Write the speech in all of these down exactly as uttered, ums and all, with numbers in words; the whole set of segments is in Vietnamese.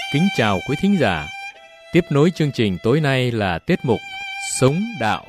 Kính chào quý thính giả. Tiếp nối chương trình tối nay là tiết mục Sống Đạo.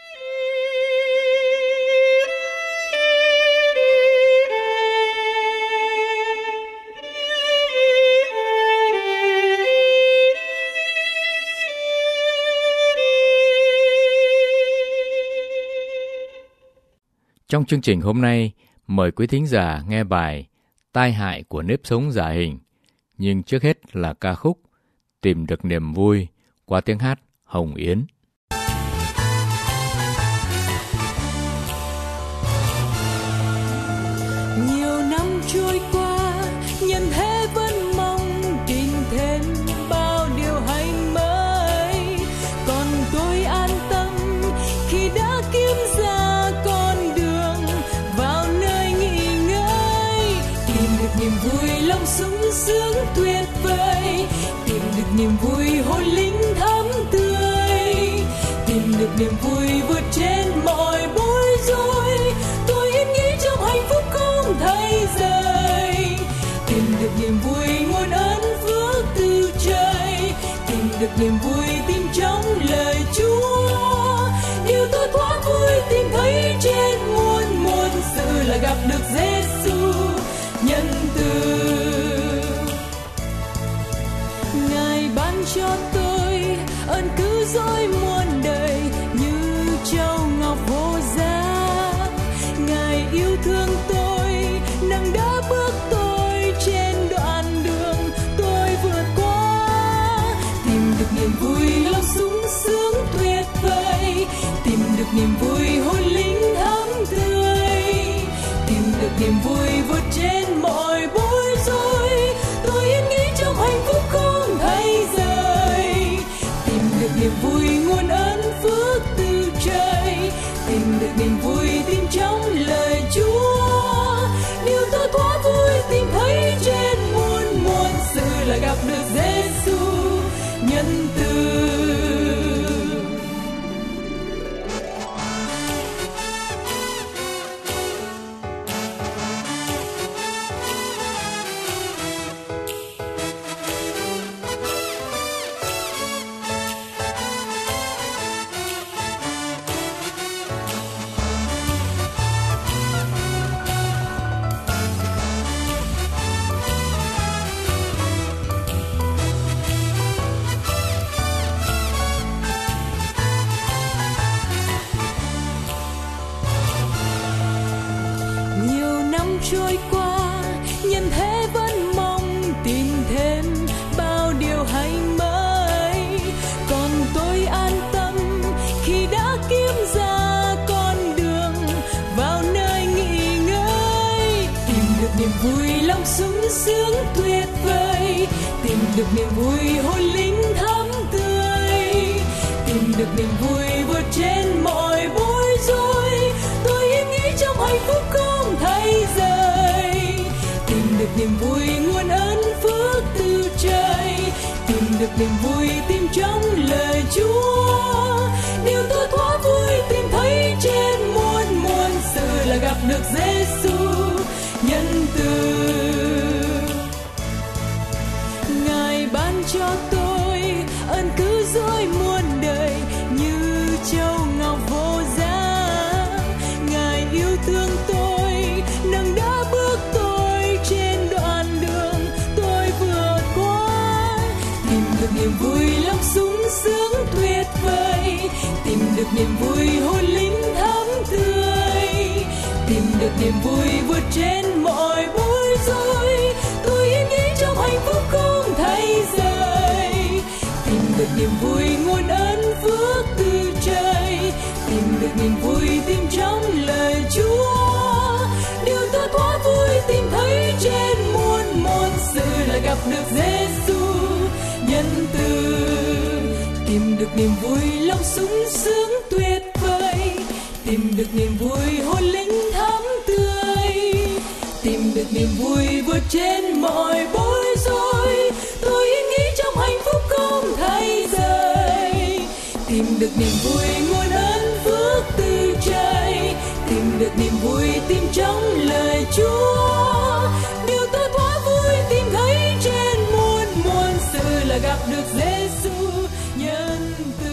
Trong chương trình hôm nay, mời quý thính giả nghe bài Tai hại của nếp sống giả hình. Nhưng trước hết là ca khúc Tìm được niềm vui qua tiếng hát Hồng Yến. Nhiều năm trôi qua, nhân thế vẫn mong tìm thêm bao điều hay mới. Còn tôi an tâm khi đã kiếm ra con đường vào nơi nghỉ ngơi. Tìm được niềm vui lòng sung sướng tuyệt vời, tìm được niềm vui hồn linh thắm tươi, tìm được niềm vui vượt trên mọi bối rối. Tôi yên nghĩ trong hạnh phúc không thay rời, tìm được niềm vui nguồn ơn phước từ trời, tìm được niềm vui tìm trong lời Chúa. Điều tôi thoát vui tìm thấy trên muôn muôn sự là gặp được Giêsu nhân từ. Ngài ban cho tôi ơn cứu rỗi muôn đời như châu ngọc vô giá. Ngài yêu thương tôi, nâng đỡ bước tôi trên đoạn đường tôi vượt qua. Tìm được niềm vui lòng sung sướng tuyệt vời, tìm được niềm vui hồn linh thắm tươi, tìm được niềm vui vượt trên mọi bối rối. Tôi yên nghĩ trong hạnh phúc không thay rời, tìm được niềm vui nguồn ơn phước từ trời, tìm được niềm vui tìm trong lời Chúa. Điều tôi thoát vui tìm thấy trên muôn muôn sự là gặp được Giêsu nhân từ. Trôi qua, nhân thế vẫn mong tìm thêm bao điều hay mới. Còn tôi an tâm khi đã kiếm ra con đường vào nơi nghỉ ngơi. Tìm được niềm vui lòng sung sướng tuyệt vời, tìm được niềm vui hồn linh thắm tươi, tìm được niềm vui vượt trên mọi bối rối. Tôi yên nghĩ trong hạnh phúc không thay rời, tìm được niềm vui nguồn ơn phước từ trời, tìm được niềm vui tìm trong lời Chúa. Điều tôi thoát vui tìm thấy trên muôn muôn sự là gặp được Giêsu nhân từ. Ngài ban cho tôi ơn cứu rỗi muôn đời như châu ngọc vô giá. Ngài yêu thương tôi, nâng đỡ bước tôi trên đoạn đường tôi vượt qua. Tìm được niềm vui lòng sung sướng tuyệt vời, tìm được niềm vui hồn linh thắm tươi, tìm được niềm vui vượt trên mọi bối rối. Tôi yên nghĩ trong hạnh phúc không thay rời, tìm được niềm vui nguồn ơn phước từ trời, tìm được niềm vui tìm trong lời Chúa. Điều tôi thoát vui tìm thấy trên muôn muôn sự là gặp được Giêsu nhân từ. Tìm được niềm vui lòng sung sướng tuyệt vời, tìm được niềm vui hồn linh thắm tươi, tìm được niềm vui vượt trên mọi bối rối. Tôi yên nghĩ trong hạnh phúc không thay rời, tìm được niềm vui nguồn ơn phước từ trời, tìm được niềm vui tìm trong lời Chúa. Điều tôi thoát vui tìm thấy trên muôn muôn sự là gặp được Giêsu nhân từ.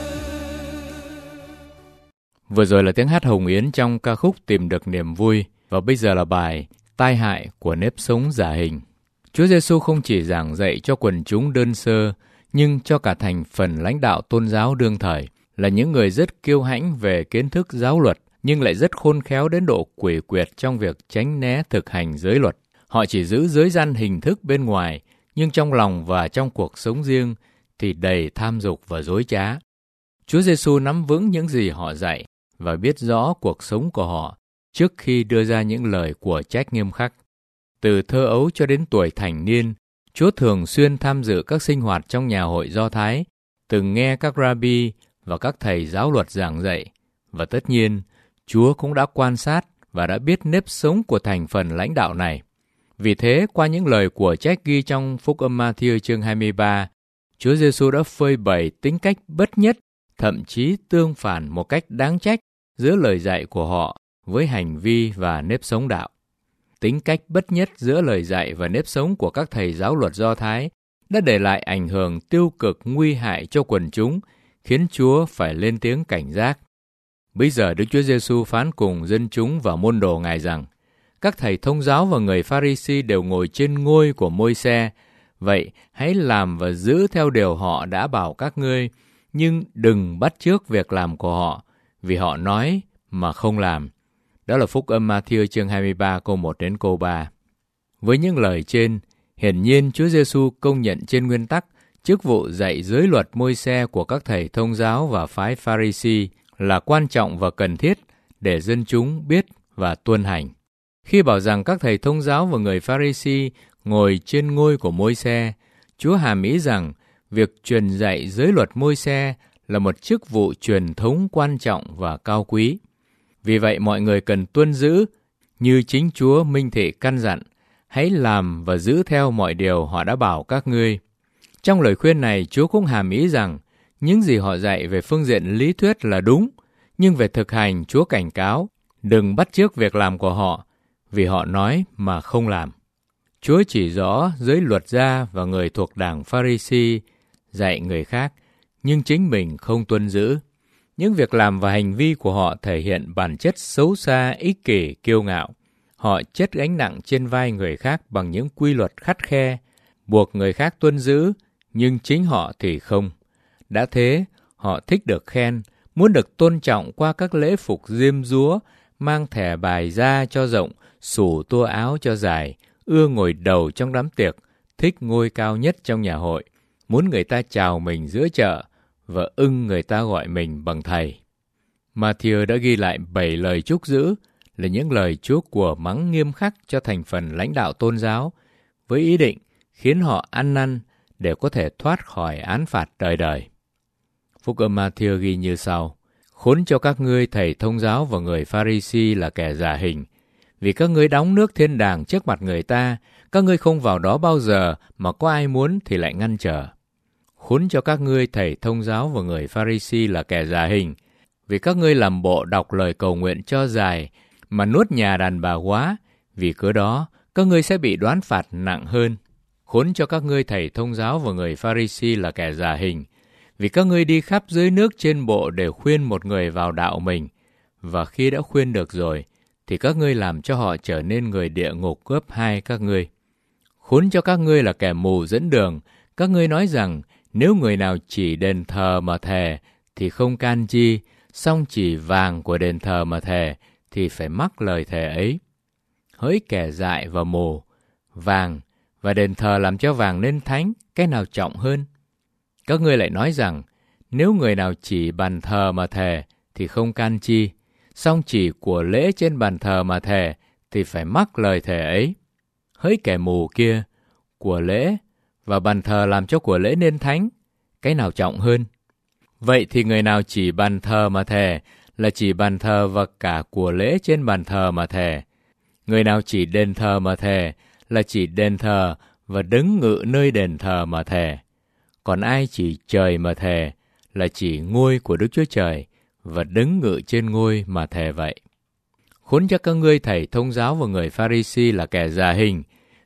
Vừa rồi là tiếng hát Hồng Yến trong ca khúc Tìm được niềm vui, và bây giờ là bài Tai hại của nếp sống giả hình. Chúa Giêsu không chỉ giảng dạy cho quần chúng đơn sơ, nhưng cho cả thành phần lãnh đạo tôn giáo đương thời, là những người rất kiêu hãnh về kiến thức giáo luật, nhưng lại rất khôn khéo đến độ quỷ quyệt trong việc tránh né thực hành giới luật. Họ chỉ giữ giới răn hình thức bên ngoài, nhưng trong lòng và trong cuộc sống riêng thì đầy tham dục và dối trá. Chúa Giêsu nắm vững những gì họ dạy và biết rõ cuộc sống của họ trước khi đưa ra những lời của trách nghiêm khắc. Từ thơ ấu cho đến tuổi thành niên, Chúa thường xuyên tham dự các sinh hoạt trong nhà hội Do Thái, từng nghe các rabbi và các thầy giáo luật giảng dạy. Và tất nhiên, Chúa cũng đã quan sát và đã biết nếp sống của thành phần lãnh đạo này. Vì thế, qua những lời của trách ghi trong Phúc âm Ma-thi-ơ chương hai mươi ba, Chúa Giêsu đã phơi bày tính cách bất nhất, thậm chí tương phản một cách đáng trách giữa lời dạy của họ với hành vi và nếp sống đạo. Tính cách bất nhất giữa lời dạy và nếp sống của các thầy giáo luật Do Thái đã để lại ảnh hưởng tiêu cực nguy hại cho quần chúng, khiến Chúa phải lên tiếng cảnh giác. Bây giờ Đức Chúa Giêsu phán cùng dân chúng và môn đồ Ngài rằng, các thầy thông giáo và người Pha-ri-si đều ngồi trên ngôi của Môi-se, vậy hãy làm và giữ theo điều họ đã bảo các ngươi, nhưng đừng bắt chước việc làm của họ, vì họ nói mà không làm. Đó là Phúc âm Ma-thi-ơ chương hai mươi ba câu một đến câu ba. Với những lời trên, hiển nhiên Chúa Giêsu công nhận trên nguyên tắc chức vụ dạy giới luật Môi-se của các thầy thông giáo và phái Pha-ri-si là quan trọng và cần thiết để dân chúng biết và tuân hành. Khi bảo rằng các thầy thông giáo và người Pha-ri-si ngồi trên ngôi của Môi-se, Chúa hàm ý rằng việc truyền dạy giới luật Môi-se là một chức vụ truyền thống quan trọng và cao quý. Vì vậy mọi người cần tuân giữ như chính Chúa minh thị căn dặn, hãy làm và giữ theo mọi điều họ đã bảo các ngươi. Trong lời khuyên này, Chúa cũng hàm ý rằng những gì họ dạy về phương diện lý thuyết là đúng, nhưng về thực hành Chúa cảnh cáo, đừng bắt chước việc làm của họ, vì họ nói mà không làm. Chúa chỉ rõ giới luật gia và người thuộc đảng Pha-ri-si dạy người khác, nhưng chính mình không tuân giữ. Những việc làm và hành vi của họ thể hiện bản chất xấu xa, ích kỷ, kiêu ngạo. Họ chất gánh nặng trên vai người khác bằng những quy luật khắt khe, buộc người khác tuân giữ, nhưng chính họ thì không. Đã thế, họ thích được khen, muốn được tôn trọng qua các lễ phục diêm dúa, mang thẻ bài ra cho rộng, xù tua áo cho dài, ưa ngồi đầu trong đám tiệc, thích ngôi cao nhất trong nhà hội, muốn người ta chào mình giữa chợ, và ưng người ta gọi mình bằng thầy. Ma-thi-ơ đã ghi lại bảy lời chúc giữ, là những lời chúc của mắng nghiêm khắc cho thành phần lãnh đạo tôn giáo, với ý định khiến họ ăn năn để có thể thoát khỏi án phạt đời đời. Phúc âm Ma-thi-ơ ghi như sau: Khốn cho các ngươi thầy thông giáo và người Pha-ri-si là kẻ giả hình, vì các ngươi đóng nước thiên đàng trước mặt người ta, các ngươi không vào đó bao giờ, mà có ai muốn thì lại ngăn trở. Khốn cho các ngươi thầy thông giáo và người Pha-ri-si là kẻ giả hình, vì các ngươi làm bộ đọc lời cầu nguyện cho dài, mà nuốt nhà đàn bà quá, vì cớ đó các ngươi sẽ bị đoán phạt nặng hơn. Khốn cho các ngươi thầy thông giáo và người Pha-ri-si là kẻ giả hình, vì các ngươi đi khắp dưới nước trên bộ để khuyên một người vào đạo mình, và khi đã khuyên được rồi, thì các ngươi làm cho họ trở nên người địa ngục gấp hai các ngươi. Khốn cho các ngươi là kẻ mù dẫn đường, các ngươi nói rằng nếu người nào chỉ đền thờ mà thề thì không can chi, song chỉ vàng của đền thờ mà thề thì phải mắc lời thề ấy. Hỡi kẻ dại và mù, vàng và đền thờ làm cho vàng nên thánh, cái nào trọng hơn? Các ngươi lại nói rằng nếu người nào chỉ bàn thờ mà thề thì không can chi, song chỉ của lễ trên bàn thờ mà thề thì phải mắc lời thề ấy. Hỡi kẻ mù kia, của lễ và bàn thờ làm cho của lễ nên thánh, cái nào trọng hơn? Vậy thì người nào chỉ bàn thờ mà thề là chỉ bàn thờ và cả của lễ trên bàn thờ mà thề. Người nào chỉ đền thờ mà thề là chỉ đền thờ và đứng ngự nơi đền thờ mà thề. Còn ai chỉ trời mà thề là chỉ ngôi của Đức Chúa Trời và đứng ngự trên ngôi mà thề vậy. Khốn cho các ngươi thầy thông giáo và người Pha-ri-si là kẻ giả hình,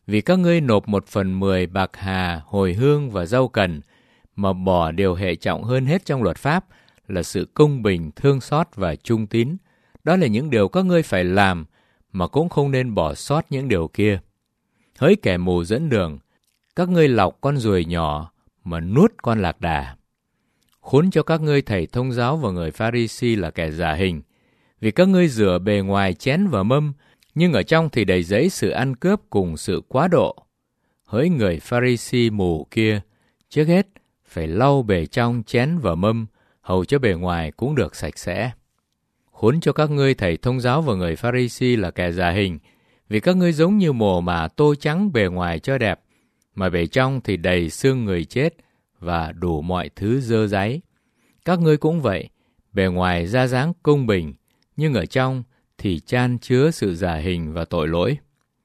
Vì các ngươi nộp một phần mười bạc hà, hồi hương và rau cần, mà bỏ điều hệ trọng hơn hết trong luật pháp là sự công bình, thương xót và trung tín. Đó là những điều các ngươi phải làm, mà cũng không nên bỏ sót những điều kia. Hỡi kẻ mù dẫn đường, các ngươi lọc con ruồi nhỏ mà nuốt con lạc đà. Khốn cho các ngươi thầy thông giáo và người Pha-ri-si là kẻ giả hình, vì các ngươi rửa bề ngoài chén và mâm, nhưng ở trong thì đầy dẫy sự ăn cướp cùng sự quá độ. Hỡi người Pha-ri-si mù kia, trước hết phải lau bề trong chén và mâm, hầu cho bề ngoài cũng được sạch sẽ. Khốn cho các ngươi thầy thông giáo và người Pha-ri-si là kẻ giả hình, vì các ngươi giống như mồ mả tô trắng bề ngoài cho đẹp, mà bề trong thì đầy xương người chết và đủ mọi thứ dơ dáy. Các ngươi cũng vậy, bề ngoài ra dáng công bình, nhưng ở trong thì chan chứa sự giả hình và tội lỗi.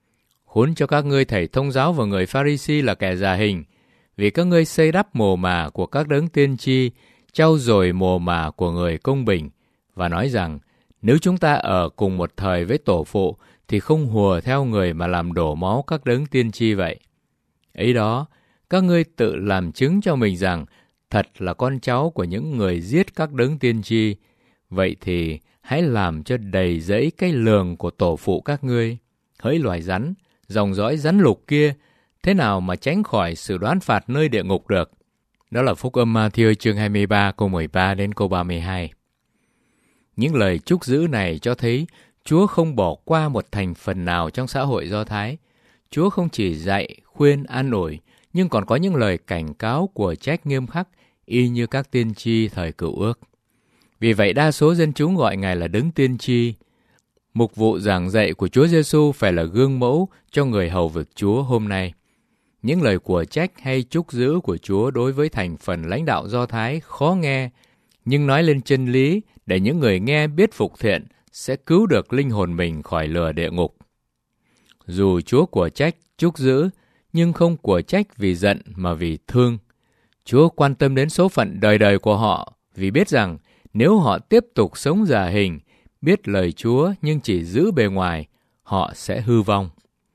Khốn cho các ngươi thầy thông giáo và người Pha-ri-si là kẻ giả hình, vì các ngươi xây đắp mồ mả của các đấng tiên tri, trau dồi mồ mả của người công bình, và nói rằng, nếu chúng ta ở cùng một thời với tổ phụ, thì không hùa theo người mà làm đổ máu các đấng tiên tri vậy. Ấy đó, các ngươi tự làm chứng cho mình rằng, thật là con cháu của những người giết các đấng tiên tri. Vậy thì hãy làm cho đầy dẫy cái lường của tổ phụ các ngươi. Hỡi loài rắn, dòng dõi rắn lục kia, thế nào mà tránh khỏi sự đoán phạt nơi địa ngục được? Đó là Phúc âm Ma-thi-ơ chương hai mươi ba, câu mười ba đến câu ba mươi hai. Những lời trúc giữ này cho thấy Chúa không bỏ qua một thành phần nào trong xã hội Do Thái. Chúa không chỉ dạy, khuyên, an ủi, nhưng còn có những lời cảnh cáo của trách nghiêm khắc, y như các tiên tri thời Cựu Ước. Vì vậy đa số dân chúng gọi Ngài là Đấng Tiên Tri. Mục vụ giảng dạy của Chúa Giêsu phải là gương mẫu cho người hầu việc Chúa hôm nay. Những lời của trách hay trúc giữ của Chúa đối với thành phần lãnh đạo Do Thái khó nghe, nhưng nói lên chân lý để những người nghe biết phục thiện sẽ cứu được linh hồn mình khỏi lửa địa ngục. Dù Chúa của trách trúc giữ, nhưng không của trách vì giận mà vì thương. Chúa quan tâm đến số phận đời đời của họ, vì biết rằng nếu họ tiếp tục sống giả hình, biết lời Chúa nhưng chỉ giữ bề ngoài, họ sẽ hư vong.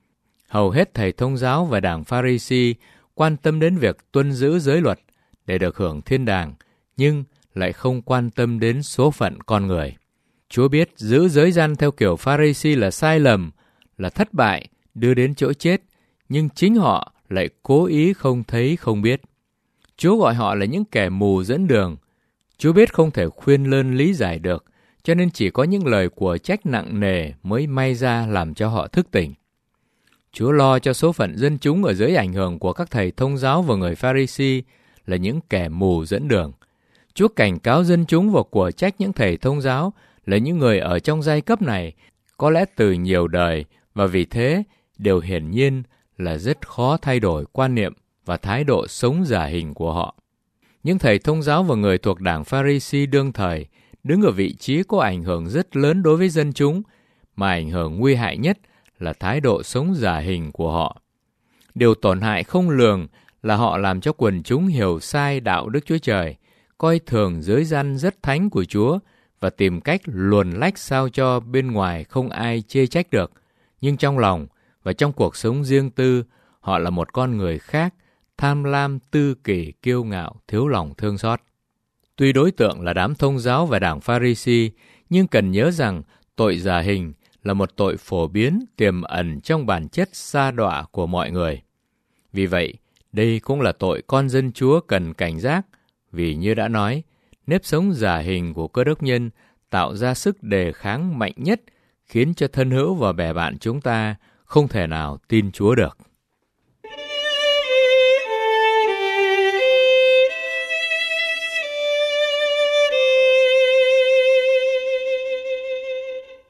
Hầu hết thầy thông giáo và đảng Pha-ri-si quan tâm đến việc tuân giữ giới luật để được hưởng thiên đàng, nhưng lại không quan tâm đến số phận con người. Chúa biết giữ giới răn theo kiểu Pha-ri-si là sai lầm, là thất bại, đưa đến chỗ chết, nhưng chính họ lại cố ý không thấy không biết. Chúa gọi họ là những kẻ mù dẫn đường. Chúa biết không thể khuyên lơn lý giải được, cho nên chỉ có những lời của trách nặng nề mới may ra làm cho họ thức tỉnh. Chúa lo cho số phận dân chúng ở dưới ảnh hưởng của các thầy thông giáo và người Pha-ri-si là những kẻ mù dẫn đường. Chúa cảnh cáo dân chúng và của trách những thầy thông giáo là những người ở trong giai cấp này, có lẽ từ nhiều đời, và vì thế, điều hiển nhiên là rất khó thay đổi quan niệm và thái độ sống giả hình của họ. Những thầy thông giáo và người thuộc đảng Pha-ri-si đương thời đứng ở vị trí có ảnh hưởng rất lớn đối với dân chúng, mà ảnh hưởng nguy hại nhất là thái độ sống giả hình của họ. Điều tổn hại không lường là họ làm cho quần chúng hiểu sai đạo Đức Chúa Trời, coi thường giới răn rất thánh của Chúa và tìm cách luồn lách sao cho bên ngoài không ai chê trách được. Nhưng trong lòng và trong cuộc sống riêng tư, họ là một con người khác, tham lam, tư kỷ, kiêu ngạo, thiếu lòng thương xót. Tuy đối tượng là đám thông giáo và đảng Pha-ri-si, nhưng cần nhớ rằng tội giả hình là một tội phổ biến tiềm ẩn trong bản chất sa đọa của mọi người. Vì vậy, đây cũng là tội con dân Chúa cần cảnh giác, vì như đã nói, nếp sống giả hình của Cơ Đốc nhân tạo ra sức đề kháng mạnh nhất, khiến cho thân hữu và bè bạn chúng ta không thể nào tin Chúa được.